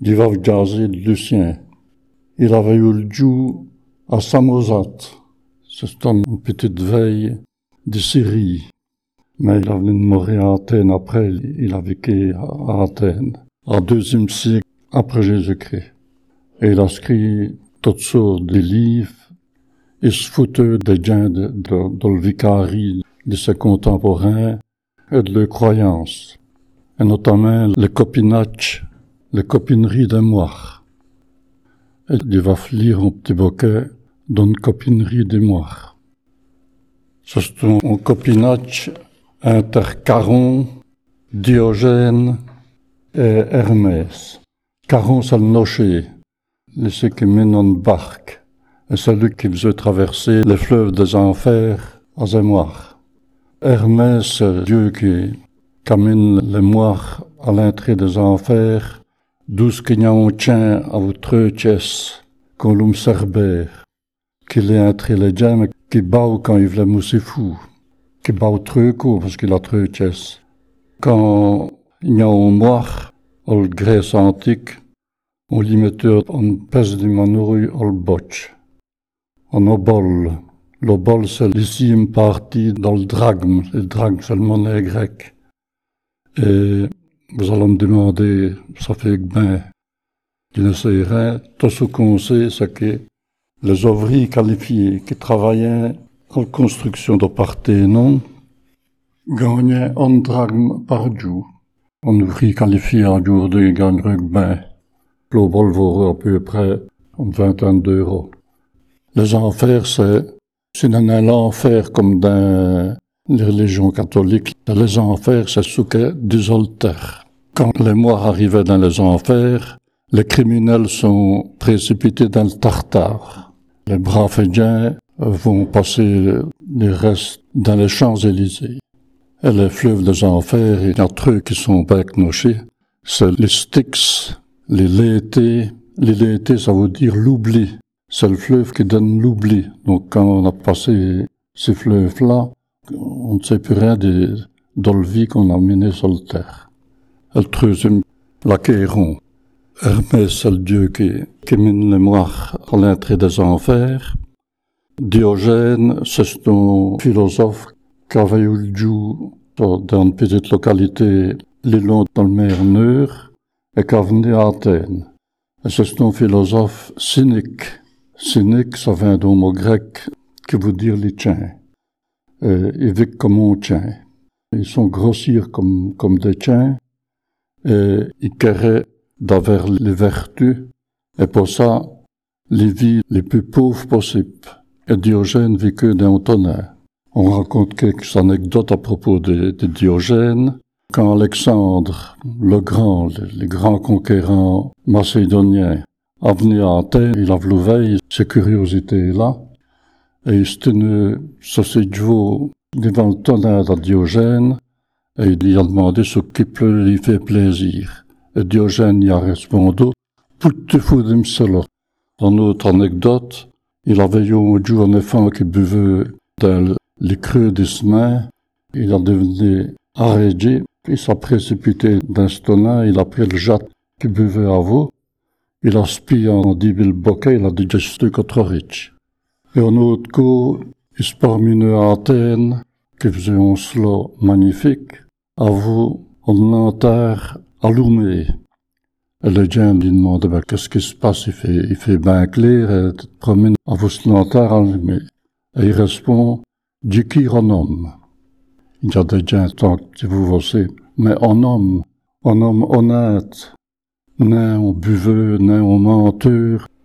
du va jaser de Lucien. Il avait eu le jour à Samosat. C'est une petite veille de Syrie. Mais il avait mourir à Athènes après, il a vécu à Athènes, en 2e siècle après Jésus-Christ. Et il a écrit toutes sortes de livres. Il se foutait des gens de le vicarie de ses contemporains et de leurs croyances. Et notamment le copinage, la copinerie des moires. Et il va lire un petit bouquet d'une copinerie des moires. C'est un copinage entre Charon, Diogène et Hermès. Charon, c'est le nocher, celui qui mène en barque, et celui qui faisait traverser les fleuves des enfers à des moires. Hermès, c'est le dieu qui amène les moires à l'entrée des enfers, d'où ce qu'il y a un tien à votre chess, qu'on l'homme cerbère, qu'il est entré les gens, qui bat quand il veut mousser fou, qui bat trop court parce qu'il a trop chess. Quand il y a un moire, en Grèce antique, on lui mettait une pèse de manouille au botch, en obol. L'obol, c'est l'ici partie dans le drachme. Le drachme, c'est le monnaie grecque. Et vous allez me demander, ça fait que ben, je ne sais rien. Tout ce qu'on sait, c'est que les ouvriers qualifiés qui travaillaient en construction de Parthénon gagnaient un drachme par jour. Un ouvrier qualifié aujourd'hui gagnerait ben, l'obol vaut à peu près une vingtaine d'euros. Les enfers, c'est dans l'enfer comme dans les religions catholiques. Les enfers, c'est ce qu'est des altères. Quand les moires arrivaient dans les enfers, les criminels sont précipités dans le Tartare. Les braves gens vont passer les restes dans les Champs-Élysées. Et les fleuves des enfers, il y a trucs qui sont bec nochés. C'est les Styx, les Létés. Les Létés, ça veut dire l'oubli. C'est le fleuve qui donne l'oubli. Donc, quand on a passé ces fleuves-là, on ne sait plus rien de la vie qu'on a menée sur la terre. Et le troisième, l'Achéron. Hermès, c'est le dieu qui mène les moires à l'entrée des enfers. Diogène, c'est un philosophe qui avait eu le jour dans une petite localité, le long de la mer Neur, et qui est venu à Athènes. Et c'est un philosophe cynique. Cynique, ça vient d'un mot grec qui veut dire les chiens. Ils vivent comme un chien. Ils sont grossiers comme des chiens. Et ils querraient d'avoir les vertus. Et pour ça, les vies les plus pauvres possibles. Et Diogène vit que dans un tonnerre. On raconte quelques anecdotes à propos de Diogène. Quand Alexandre le Grand, les grands conquérants macédoniens, a venu à Athènes, il a voulu veiller ces curiosités-là, et il se tenait sur ses chevaux devant le tonnerre de Diogène, et il lui a demandé ce qui lui fait plaisir. Et Diogène y a répondu, « Pour te fous de cela ». Dans notre anecdote, il avait eu un jour un enfant qui buvait dans les creux des semaines, il a devenu arrêté, il s'est précipité dans ce tonnerre, il a pris le jatte qui buvait à vous, il a spié en 10 000 bouquets, il a dit « Je suis trop riche ». Et un autre coup, il se promenait à Athènes, qui faisait un slow magnifique, à vous, en lanterne allumée. Et les gens lui demandaient « Qu'est-ce qui se passe? Il fait bien clair, et tu te promènes à vos lanterne allumée. » Et il répond « Dieu qui renomme. » Il y a des gens, tant que vous savez, mais un homme honnête, ni un buveur, ni un menteur,